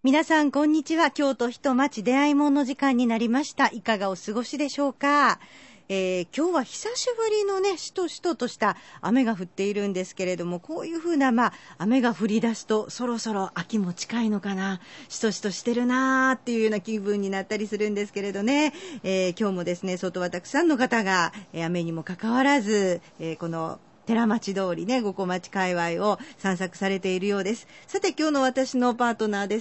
皆さんこんにちは。京都人町出会いもんの時間になりました。いかがお過ごしでしょうか。今日は久しぶりのね、しとしととした雨が降っているんですけれども、こういう風な雨が降り出すとそろそろ秋も近いのかな、しとしとしてるなーっていうような気分になったりするんですけれどね、今日もですね、外はたくさんの方が、雨にもかかわらず、この寺町通りね、五湖町界隈を散策されているようです。さて今日の私のパートナーです。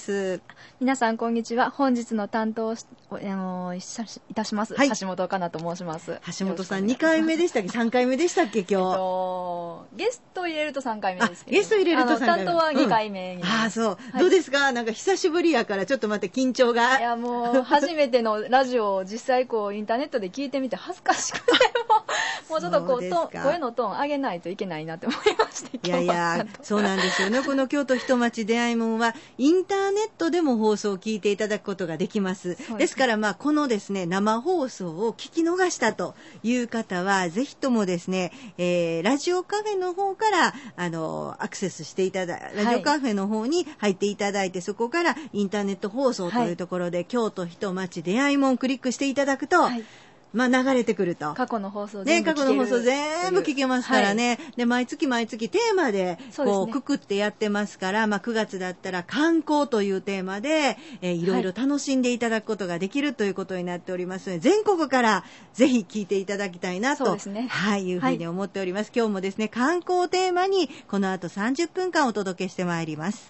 皆さんこんにちは。本日の担当をいたします、 はい、 橋本香奈と申します。 橋本さん2回目でしたっけ3回目でしたっけ今日、ゲスト入れると3回目ですけど、 ゲスト入れると3回目、 担当は2回目に、 そう、 はい、 どうですか。なんか久しぶりやからちょっとまた緊張が。 いやもう初めてのラジオを実際こうインターネットで聞いてみて恥ずかしくてもうちょっとこう声のトーン上げないといけないなって思いまして。 いやいや、そうなんですよね。この京都人町出会いもんはインターネットでも放送を聞いていただくことができます。ですからこのですね生放送を聞き逃したという方はぜひともですね、ラジオカフェの方からアクセスしていただいて、ラジオカフェの方に入っていただいて、そこからインターネット放送というところで、京都人町出会いもんクリックしていただくと、流れてくると。 過去の放送全部聞ける、 過去の放送全部聞けますからね。で、毎月毎月テーマで、くくってやってますから、9月だったら観光というテーマで、いろいろ楽しんでいただくことができるということになっておりますので、全国からぜひ聞いていただきたいなと、いうふうに思っております。今日もですね、観光テーマに、この後30分間お届けしてまいります。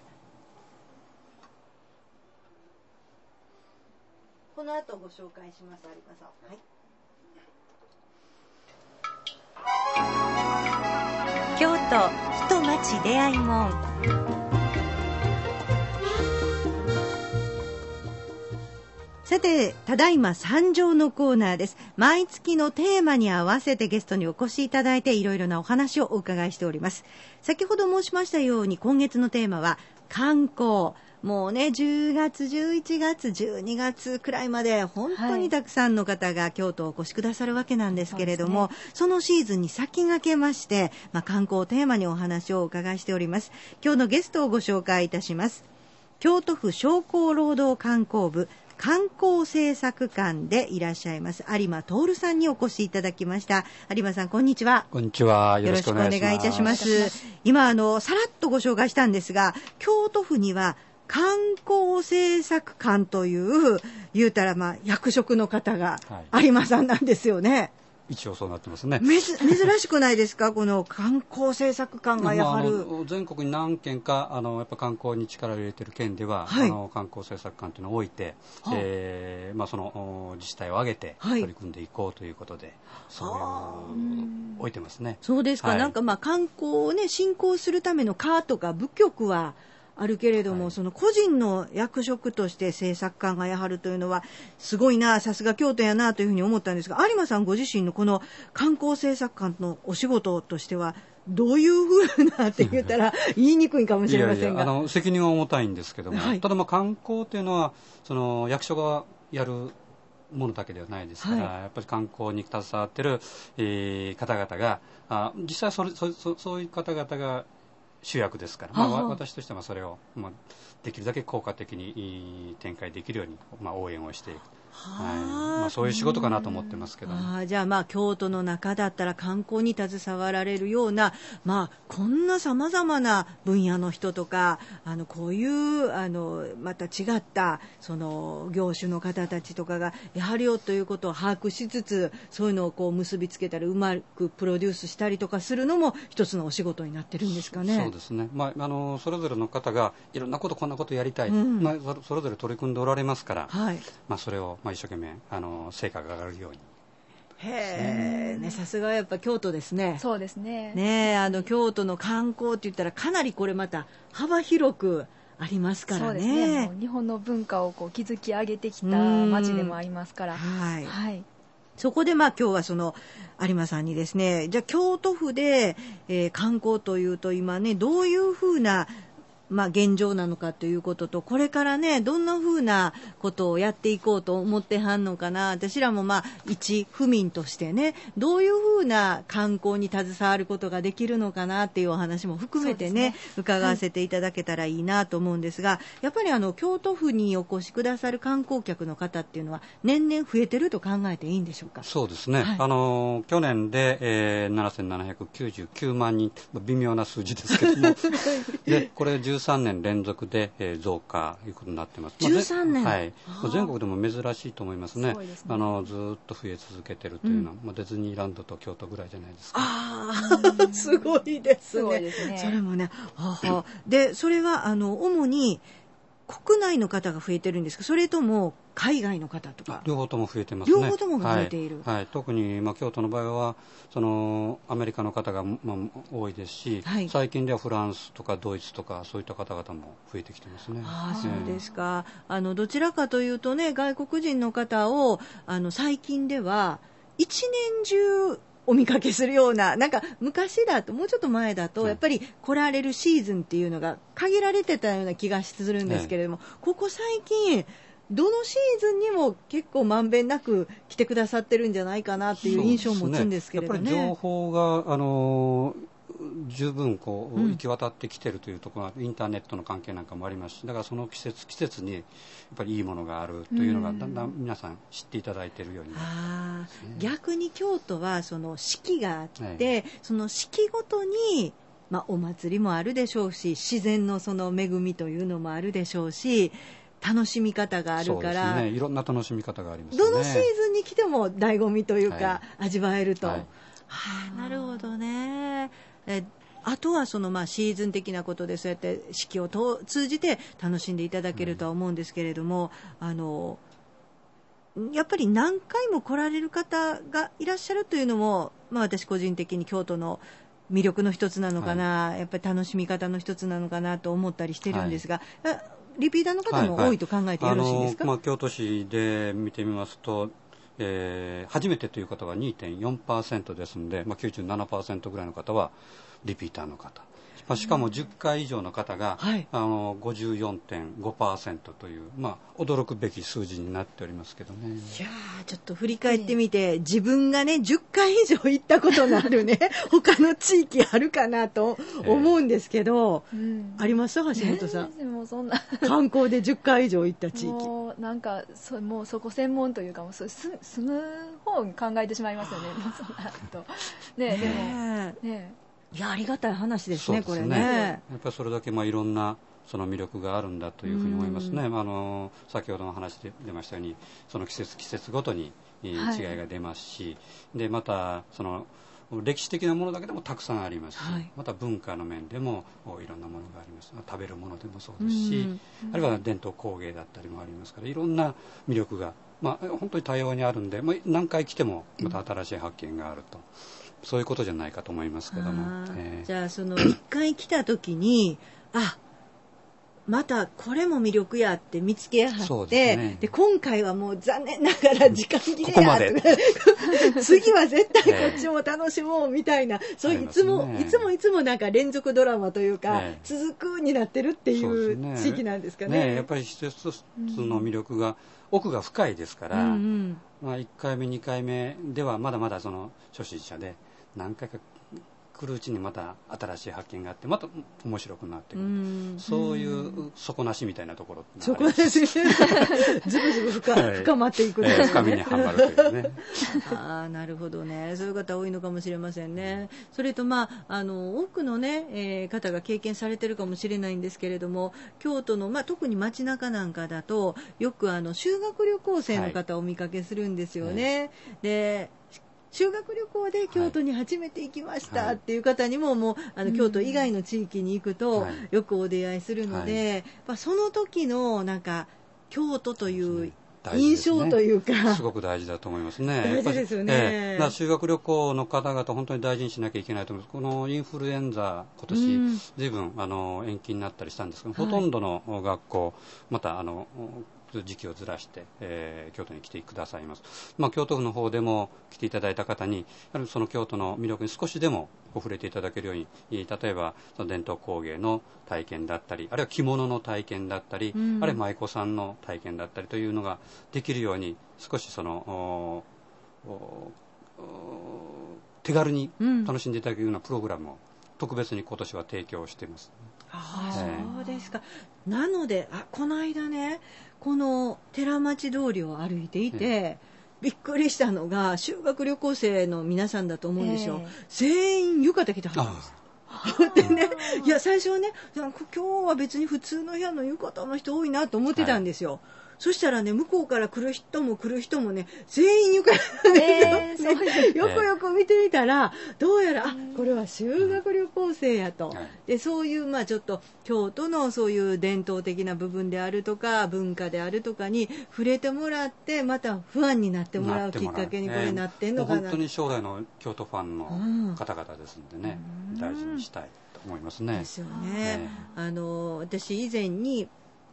この後ご紹介します、有馬さん。京都人町出会いもん。さて、ただいま参上のコーナーです。毎月のテーマに合わせてゲストにお越しいただいて、いろいろなお話をお伺いしております。先ほど申しましたように、今月のテーマは観光。もうね、10月、11月、12月くらいまで本当にたくさんの方が京都をお越しくださるわけなんですけれども、そのシーズンに先駆けまして、観光テーマにお話をお伺いしております。今日のゲストをご紹介いたします。京都府商工労働観光部観光政策官でいらっしゃいます有馬徹さんにお越しいただきました。有馬さんこんにちは。 こんにちは。よろしくお願いします。 よろしくお願いいたします。今さらっとご紹介したんですが、京都府には観光政策官という言うたら役職の方が有馬さんなんですよね。 一応そうなってますね。 珍しくないですかこの観光政策官がやはる。 全国に何件かやっぱ観光に力を入れている県では、観光政策官というのを置いて、その自治体を挙げて取り組んでいこうということで、そういう置いてますね。 そうですか。なんか観光をね振興するための課とか部局はあるけれども、その個人の役職として政策官がやはるというのはすごいな、さすが京都やなというふうに思ったんですが、有馬さんご自身のこの観光政策官のお仕事としてはどういうふうなって言ったら言いにくいかもしれませんが、 責任は重たいんですけども、ただ観光というのはその役所がやるものだけではないですから、やっぱり観光に携わっている、方々が実際そういう方々が主役ですから、私としてはそれを、できるだけ効果的に展開できるように、応援をしていく、そういう仕事かなと思ってますけど、 じゃあ京都の中だったら観光に携わられるような、こんなさまざまな分野の人とかこういうまた違ったその業種の方たちとかがやはりよということを把握しつつ、そういうのをこう結びつけたりうまくプロデュースしたりとかするのも一つのお仕事になってるんですかね。 そうですね、それぞれの方がいろんなことこんなことやりたい、それぞれ取り組んでおられますから、それを一生懸命成果が上がるように。 さすがやっぱ京都ですね。 そうですね。 京都の観光って言ったらかなりこれまた幅広くありますからね。そうですね。 もう日本の文化を築き上げてきた町でもありますから。 そこで今日はその有馬さんにですね、じゃあ京都府で、観光というと今ねどういうふうな現状なのかということと、これからねどんな風なことをやっていこうと思ってはんのかな。私らも一府民としてね、どういう風な観光に携わることができるのかなっていうお話も含めてね、伺わせていただけたらいいなと思うんですが、やっぱり京都府にお越しくださる観光客の方っていうのは年々増えてると考えていいんでしょうか。 そうですね、去年で、7799万人、微妙な数字ですけどもでこれ13年連続で、増加ということになってます。 13年、 はい、全国でも珍しいと思いますね。ずっと増え続けてるというのは、ディズニーランドと京都ぐらいじゃないですか。 すごいですね。それもね、でそれは主に国内の方が増えてるんですか、それとも海外の方とか。 両方とも増えてますね。 両方とも増えている、 特に、京都の場合はアメリカの方が、多いですし、最近ではフランスとかドイツとかそういった方々も増えてきてますね。 そうですか。どちらかというとね、外国人の方を最近では一年中お見かけするような、なんか昔だと、もうちょっと前だとやっぱり来られるシーズンっていうのが限られてたような気がするんですけれども、ここ最近どのシーズンにも結構まんべんなく来てくださってるんじゃないかなっていう印象を持つんですけれどね。 やっぱり情報が十分行き渡ってきてるというところが、インターネットの関係なんかもありますし、だからその季節にやっぱりいいものがあるというのがだんだん皆さん知っていただいているようになってますね。 逆に京都はその四季があって、その四季ごとに、お祭りもあるでしょうし、自然のその恵みというのもあるでしょうし、楽しみ方があるから、 いろんな楽しみ方がありますね。 どのシーズンに来ても醍醐味というか、味わえると、なるほどね。あとはそのシーズン的なことでそうやって四季を通じて楽しんでいただけるとは思うんですけれども、やっぱり何回も来られる方がいらっしゃるというのも、私個人的に京都の魅力の一つなのかな、やっぱり楽しみ方の一つなのかなと思ったりしてるんですが、リピーターの方も多いと考えてよろしいですか。 京都市で見てみますと、初めてという方は 2.4% ですので、97% ぐらいの方はリピーターの方、しかも10回以上の方が、54.5% という、驚くべき数字になっておりますけどね。 いやちょっと振り返ってみて、自分がね10回以上行ったことのあるね他の地域あるかなと思うんですけど、あります橋本さん。 もうそんな観光で10回以上行った地域。 もうなんかもうそこ専門というか、もう住む方に考えてしまいますよね。そんなとでもいやありがたい話ですね、これね。 やっぱりそれだけいろんなその魅力があるんだというふうに思いますね。先ほどの話で出ましたように、その季節ごとに違いが出ますし、でまたその歴史的なものだけでもたくさんありますし、また文化の面でもいろんなものがあります。食べるものでもそうですし、あるいは伝統工芸だったりもありますから、いろんな魅力が、本当に多様にあるんで、何回来てもまた新しい発見があると、そういうことじゃないかと思いますけども。 じゃあその1回来た時にまたこれも魅力やって見つけはって、で今回はもう残念ながら時間切れやここまで次は絶対こっちも楽しもうみたいな、そういつもなんか連続ドラマというか、続くになってるっていう地域なんですかね。 やっぱり一つ一つの魅力が奥が深いですから、1回目2回目ではまだまだその初心者で、何回か来るうちにまた新しい発見があって、また面白くなってくる、そういう底なしみたいなところって底なしずぶずぶ深まっていく、 深みにはまるというねなるほどね。そういう方多いのかもしれませんね。それと多くのね、方が経験されてるかもしれないんですけれども、京都の、特に街中なんかだとよく修学旅行生の方をお見かけするんですよね。で修学旅行で京都に初めて行きましたっていう方にも、もう京都以外の地域に行くとよくお出会いするので、その時のなんか京都という印象というか、 すごく大事だと思いますね。 大事ですよね。 修学旅行の方々本当に大事にしなきゃいけないと思います。このインフルエンザ今年随分延期になったりしたんですけど、ほとんどの学校また時期をずらして、京都に来てくださいます。京都府の方でも来ていただいた方にやはりその京都の魅力に少しでも触れていただけるように、例えばその伝統工芸の体験だったり、あるいは着物の体験だったり、あるいは舞妓さんの体験だったりというのができるように、少しその手軽に楽しんでいただけるようなプログラムを特別に今年は提供しています。 そうですか。なのでこの間ね、この寺町通りを歩いていて、びっくりしたのが、修学旅行生の皆さんだと思うんですよ。全員浴衣着てはったんです。でね、いや最初はね、今日は別に普通の部屋の浴衣の人多いなと思ってたんですよ。そしたらね、向こうから来る人もね、全員浴衣なんですよ、よくよく見てみたら、どうやらこれは修学旅行生やと。でそういうちょっと京都のそういう伝統的な部分であるとか文化であるとかに触れてもらって、またファンになってもらうきっかけにこれなってんのかな。 本当に将来の京都ファンの方々ですんでね、大事にしたいと思いますね。 ですよね。私以前に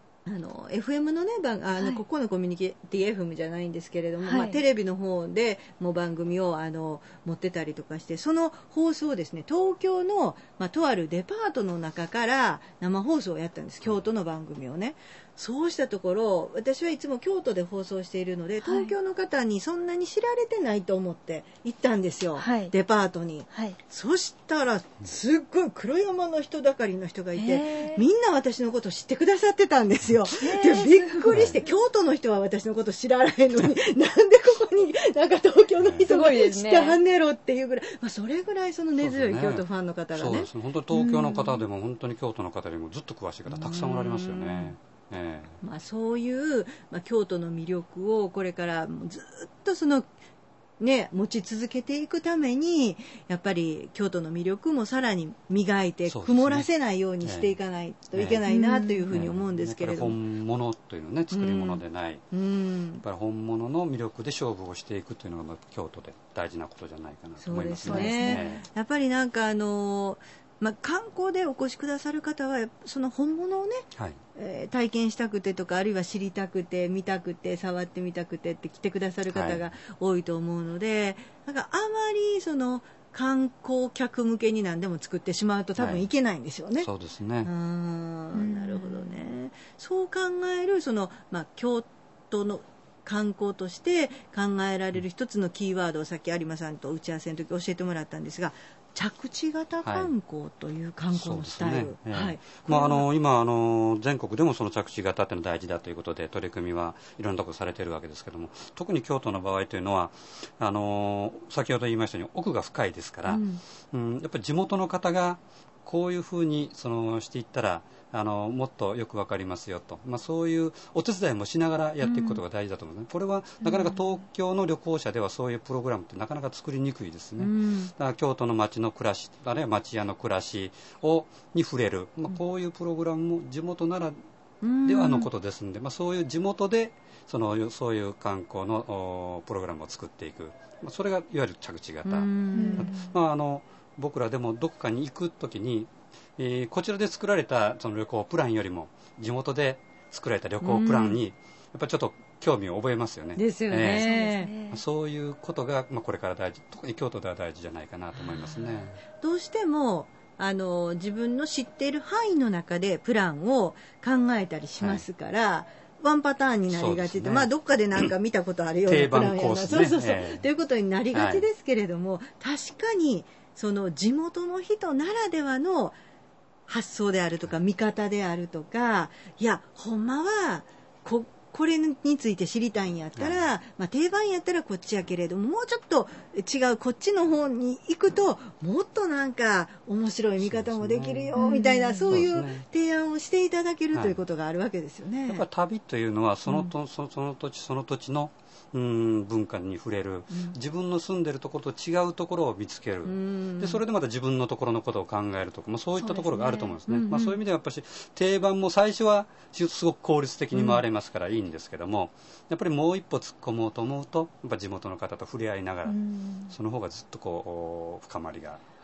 FM のねここのコミュニティ FM じゃないんですけれども、テレビの方でも番組を持ってたりとかして、その放送をですね、東京の、とあるデパートの中から生放送をやったんです、京都の番組をね。そうしたところ、私はいつも京都で放送しているので、東京の方にそんなに知られてないと思って行ったんですよ、デパートに。そしたらすっごい黒山の人だかりの人がいて、みんな私のことを知ってくださってたんですよ。でびっくりして、京都の人は私のこと知らないのになんでここになんか東京の人が知ってはんねろっていうぐらい、それぐらいその根強い京都ファンの方がね。 そうですね。本当に東京の方でも本当に京都の方よりもずっと詳しい方たくさんおられますよね。 そういう、京都の魅力をこれからずっと持ち続けていくために、やっぱり京都の魅力もさらに磨いて、曇らせないようにしていかないといけないなというふうに思うんですけれども、 本物というのはね、作り物でない、やっぱり本物の魅力で勝負をしていくというのが京都で大事なことじゃないかなと思いますね。 そうですね。やっぱりなんか観光でお越しくださる方はその本物をね、体験したくてとか、あるいは知りたくて見たくて触ってみたくてって来てくださる方が多いと思うので、なんかあまりその観光客向けに何でも作ってしまうと多分いけないんですよね。 そうですね。 なるほどね。そう考える京都の観光として考えられる一つのキーワードをさっき有馬さんと打ち合わせの時教えてもらったんですが、着地型観光という観光のスタイル、 今全国でもその着地型っていうのは大事だということで取り組みはいろんなところされているわけですけども、特に京都の場合というのは先ほど言いましたように奥が深いですから、やっぱり地元の方がこういうふうにしていったらもっとよくわかりますよと、そういうお手伝いもしながらやっていくことが大事だと思います、これはなかなか東京の旅行者ではそういうプログラムってなかなか作りにくいですね、だから京都の町の暮らし、あるいは町屋の暮らしに触れる、こういうプログラムも地元ならではのことですので、そういう地元でそういう観光のプログラムを作っていく、それがいわゆる着地型。僕らでもどこかに行くときに、こちらで作られたその旅行プランよりも地元で作られた旅行プランにやっぱりちょっと興味を覚えますよね。 ですよね。 そういうことが、これから大事、特に京都では大事じゃないかなと思いますね。 どうしても自分の知っている範囲の中でプランを考えたりしますから、ワンパターンになりがちで、どっかでなんか見たことあるようなプランやな、ということになりがちですけれども、確かにその地元の人ならではの発想であるとか見方であるとか、いやほんまはこれについて知りたいんやったら、定番やったらこっちやけれども、もうちょっと違うこっちの方に行くともっとなんか面白い見方もできるよみたいな、そういう提案をしていただけるということがあるわけですよね。 やっぱり旅というのはその土地の文化に触れる、自分の住んでるところと違うところを見つける、でそれでまた自分のところのことを考えるとか、そういったところがあると思うんですね。そういう意味ではやっぱり定番も最初はすごく効率的に回れますからいいんですけども、やっぱりもう一歩突っ込もうと思うとやっぱ地元の方と触れ合いながら、その方がずっと深まりが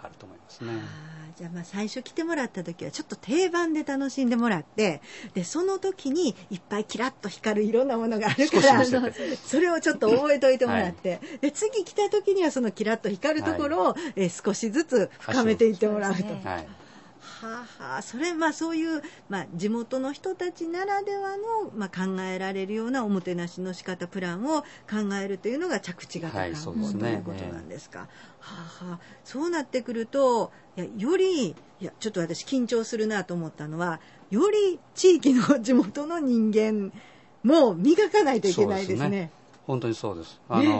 あると思いますね。 じゃあ最初来てもらった時はちょっと定番で楽しんでもらって、でその時にいっぱいキラッと光るいろんなものがあるからそれをちょっと覚えておいてもらって、で次来た時にはそのキラッと光るところを、少しずつ深めていってもらうと。それそういう、地元の人たちならではの、考えられるようなおもてなしの仕方プランを考えるというのが着地型観光ということなんですか。そうなってくるとよりちょっと私緊張するなと思ったのは、より地域の地元の人間も磨かないといけないですね。 本当にそうです。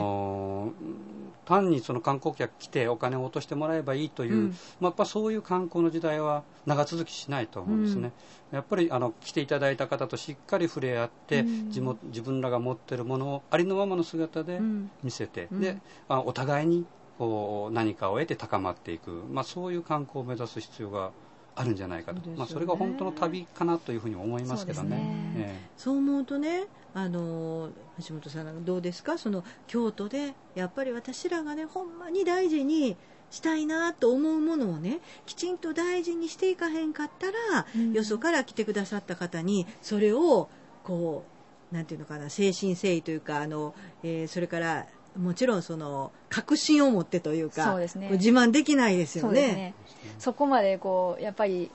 単にその観光客来てお金を落としてもらえばいいという、やっぱそういう観光の時代は長続きしないと思うんですね。やっぱり来ていただいた方としっかり触れ合って、自分らが持っているものをありのままの姿で見せて、でお互いに何かを得て高まっていく、そういう観光を目指す必要があるんじゃないかと、それが本当の旅かなというふうに思いますけどね。 そう思うとね、橋本さんどうですか、その京都でやっぱり私らがねほんまに大事にしたいなと思うものをねきちんと大事にしていかへんかったら、よそから来てくださった方にそれをなんていうのかな、誠心誠意というかそれからもちろんその確信を持ってというか、そうですね、自慢できないですよね。 そこまでやっぱり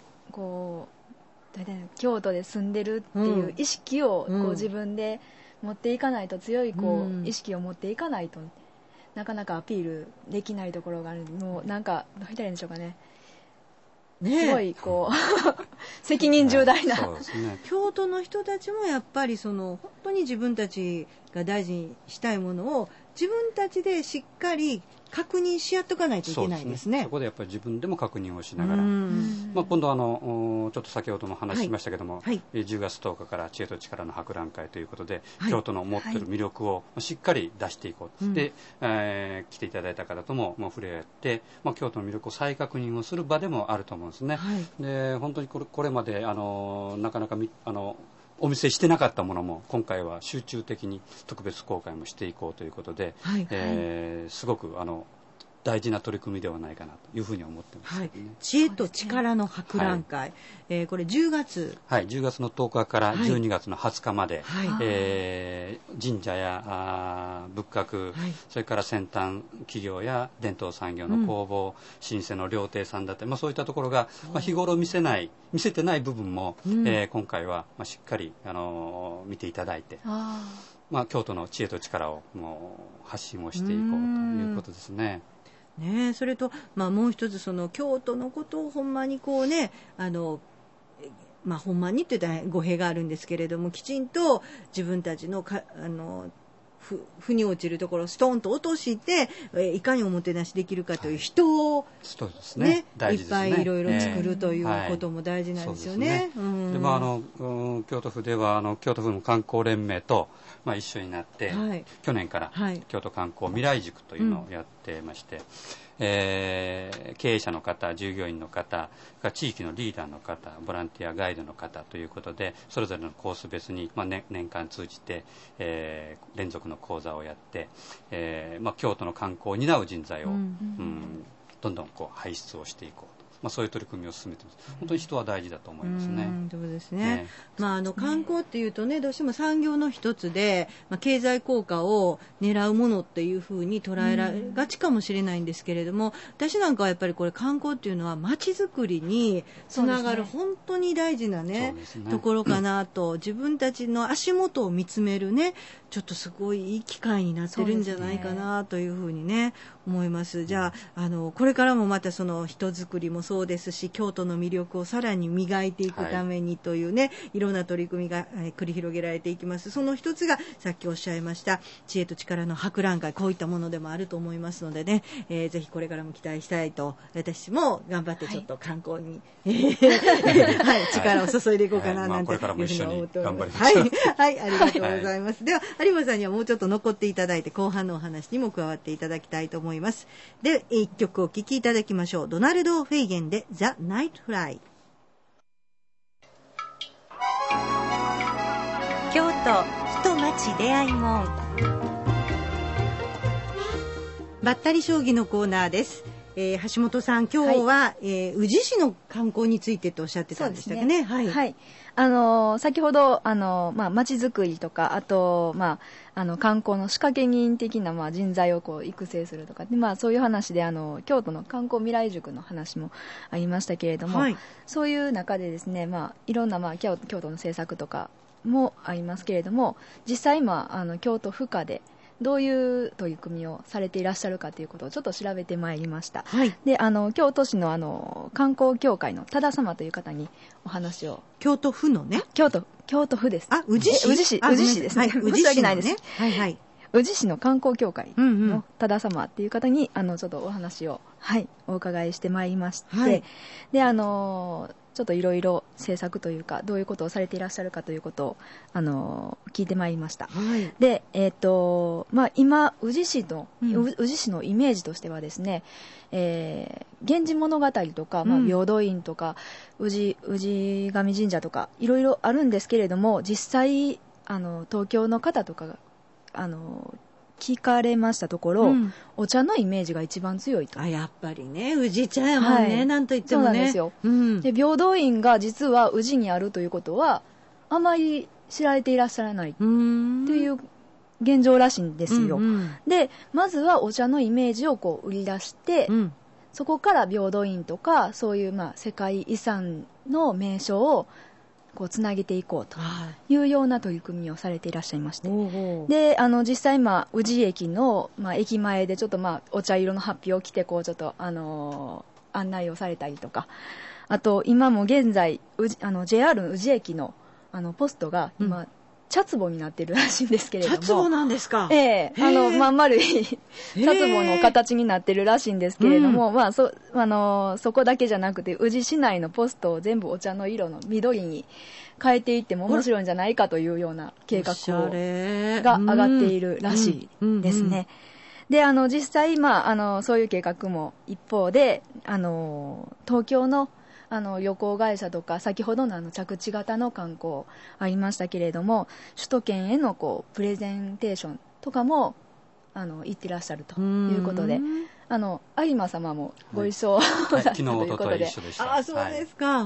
京都で住んでるっていう意識を自分で持っていかないと、強い意識を持っていかないとなかなかアピールできないところがある。もうなんかどう言ったらいいんでしょうかね。すごい責任重大な、 京都の人たちもやっぱり本当に自分たちが大事にしたいものを自分たちでしっかり確認し合っとかないといけないですね。 そこでやっぱり自分でも確認をしながら、今度ちょっと先ほども話しましたけども、10月10日から知恵と力の博覧会ということで、京都の持っている魅力をしっかり出していこう、で、来ていただいた方とも触れ合って、京都の魅力を再確認をする場でもあると思うんですね。で本当にこれまでなかなかお見せしてなかったものも今回は集中的に特別公開もしていこうということで、すごく大事な取り組みではないかなというふうに思ってます、 知恵と力の博覧会、これ10月 10月の10日から12月の20日まで、神社や仏閣、それから先端企業や伝統産業の工房、老舗の料亭さんだったり、そういったところが、日頃見せてない部分も、今回はしっかり見ていただいて、京都の知恵と力を発信をしていこうということですね。 それと、もう一つ京都のことをほんまにほんまにって言ったら語弊があるんですけれども、きちんと自分たちの腑に落ちるところをストンと落として、いかにおもてなしできるかという人を、いっぱいいろいろ作るということも大事なんですよね。 京都府では京都府の観光連盟と一緒になって、去年から京都観光未来塾というのをやってまして、経営者の方、従業員の方、地域のリーダーの方、ボランティアガイドの方ということで、それぞれのコース別に、年間通じて、連続の講座をやって、京都の観光を担う人材を、どんどん輩出をしていこうと。そういう取り組みを進めています。本当に人は大事だと思いますね。 そうですね。観光っていうとね、どうしても産業の一つで、経済効果を狙うものっていうふうに捉えられがちかもしれないんですけれども、私なんかはやっぱりこれ観光っていうのは街づくりにつながる本当に大事なところかなと、自分たちの足元を見つめるね、ちょっとすごいいい機会になってるんじゃないかなというふうにね思います。じゃあこれからもまたその人づくりもそうですし、京都の魅力をさらに磨いていくためにというね、いろんな取り組みが繰り広げられていきます。その一つがさっきおっしゃいました知恵と力の博覧会、こういったものでもあると思いますのでね、ぜひこれからも期待したいと、私も頑張ってちょっと観光に、力を注いでいこうかななんていうふうに思っております。ありがとうございます。では有馬さんにはもうちょっと残っていただいて、後半のお話にも加わっていただきたいと思います。で、一曲お聴きいただきましょう。ドナルド・フェイゲンでザ・ナイト・フライ。京都人町出会い門、ばったり将棋のコーナーです。 橋本さん、今日は、宇治市の観光についてとおっしゃってたんでしたかね。はい。 はい。先ほど、街づくりとか、あと、観光の仕掛け人的な、人材をこう育成するとかで、そういう話で、京都の観光未来塾の話もありましたけれども、はい、そういう中でですね、いろんな、京都の政策とかもありますけれども、実際今、京都府下で、どういう取り組みをされていらっしゃるかということをちょっと調べてまいりました。はい、で、京都市の観光協会の多田様という方にお話を。 京都府のね。 京都府です。 あ、宇治市ですね。申し訳ないです。はいはい。宇治市の観光協会の多田様っていう方に、ちょっとお話を、はい、お伺いしてまいりまして、はい、で、ちょっといろいろ政策というかどういうことをされていらっしゃるかということを聞いてまいりました。はい、で、今宇治市のイメージとしてはですね、源氏物語とか、平等院とか宇治神神社とかいろいろあるんですけれども、実際東京の方とかが聞かれましたところ、お茶のイメージが一番強いと。 やっぱりね、宇治茶やもんね、はい、なんといってもね。 そうなんですよ。で、平等院が実は宇治にあるということはあまり知られていらっしゃらないという現状らしいんですよ。で、まずはお茶のイメージをこう売り出して、そこから平等院とかそういう世界遺産の名所をこうつなげていこうというような取り組みをされていらっしゃいまして、で実際宇治駅の、駅前でちょっとお茶色のハッピーを着てこうちょっと、案内をされたりとか、あと今も現在JR 宇治駅のポストが今、茶壺になってるらしいんですけれども。 茶壺なんですか。 丸い茶壺の形になってるらしいんですけれども、そこだけじゃなくて宇治市内のポストを全部お茶の色の緑に変えていっても面白いんじゃないかというような計画が上がっているらしいですね。で、実際そういう計画も一方で東京の旅行会社とか先ほどの着地型の観光ありましたけれども、首都圏へのプレゼンテーションとかも行ってらっしゃるということで、有馬様もご一緒だったということで、 そうですか。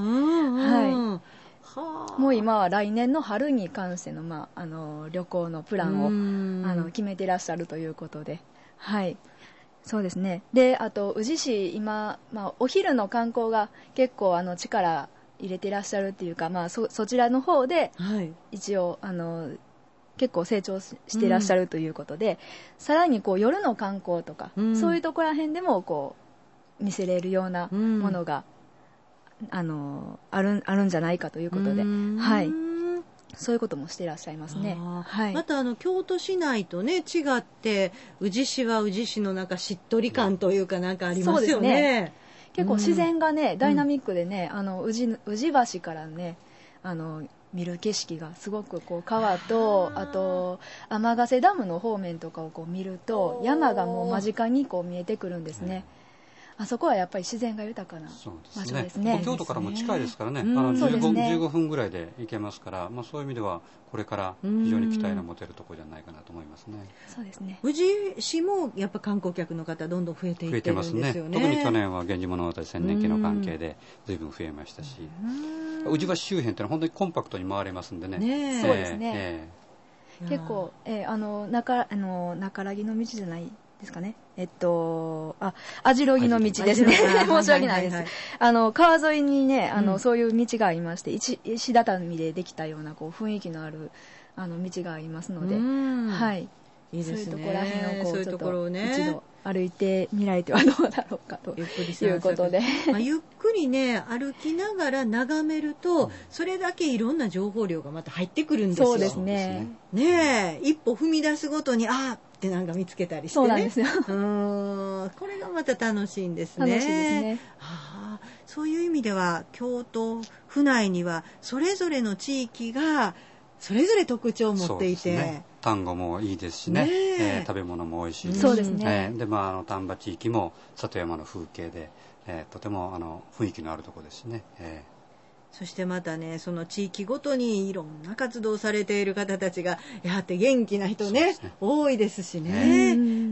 もう今は来年の春に関しての、旅行のプランを決めてらっしゃるということで、はい。そうですね。で、あと宇治市今、お昼の観光が結構力入れてらっしゃるっていうか、そちらの方で一応、結構成長してらっしゃるということで、さらに夜の観光とか、そういうところら辺でも見せれるようなものが、あるんじゃないかということで、はい。そういうこともしていらっしゃいますね。 はい、また京都市内とね違って宇治市は宇治市のしっとり感というかなんかありますよね。そうですね。 結構自然がね、ダイナミックでね、宇治橋からね見る景色がすごく川とあと天ヶ瀬ダムの方面とかを見ると山がもう間近に見えてくるんですね。あそこはやっぱり自然が豊かな場所ですね。 京都からも近いですからね、15分ぐらいで行けますから、そういう意味ではこれから非常に期待が持てるところじゃないかなと思いますね。 そうですね。 宇治市もやっぱ観光客の方どんどん増えていってるんですよね。増えてますね。特に去年は源氏物語千年記の関係で随分増えましたし、宇治橋周辺ってのは本当にコンパクトに回れますんでね。 そうですね。結構中良木の道じゃないですかね。網代木の道ですね。申し訳ないです。川沿いにね、そういう道がありまして、石畳でできたような雰囲気のある道がありますので、はい。 いいですね。 そういうところら辺をちょっと一度歩いてみられてはどうだろうかということで、 ゆっくりね歩きながら眺めるとそれだけいろんな情報量がまた入ってくるんですよ。 そうですね。 ねえ、一歩踏み出すごとにってなんか見つけたりしてね。 そうなんですよ。 これがまた楽しいんですね。 楽しいですね。 そういう意味では京都府内にはそれぞれの地域がそれぞれ特徴を持っていて、 単語もいいですしね、食べ物も美味しいですし、 そうですね。 で丹波地域も里山の風景で、とても雰囲気のあるところですしね。 そしてまたね、その地域ごとにいろんな活動されている方たちがやはって元気な人ね多いですしね。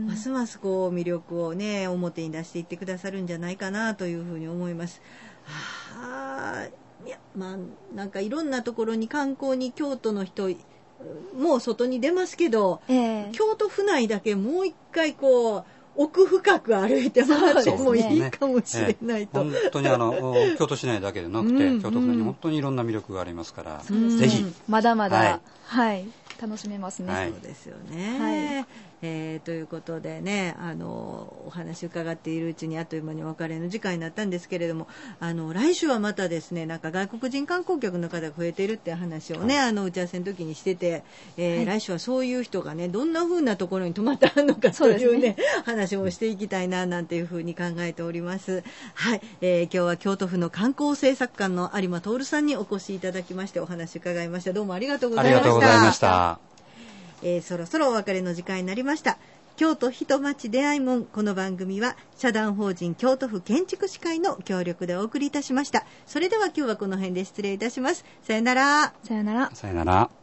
ますますこう魅力をね表に出していってくださるんじゃないかなというふうに思います。いやなんかいろんなところに観光に京都の人もう外に出ますけど、京都府内だけもう一回こう奥深く歩いてもらってもいいかもしれないと、 本当に京都市内だけでなくて、京都府内に本当にいろんな魅力がありますから、ぜひまだまだ、楽しめますね。 そうですよね、ということでねお話伺っているうちにあっという間にお別れの時間になったんですけれども、来週はまたですねなんか外国人観光客の方が増えているって話をね、打ち合わせの時にしてて、来週はそういう人がねどんな風なところに泊まってあるのかというね話もしていきたいななんていう風に考えております。はい、今日は京都府の観光政策官の有馬徹さんにお越しいただきましてお話伺いました。どうもありがとうございました。 ありがとうございました。 そろそろお別れの時間になりました。京都人町出会い門、この番組は社団法人京都府建築士会の協力でお送りいたしました。それでは今日はこの辺で失礼いたします。さよなら。 さよなら。 さよなら。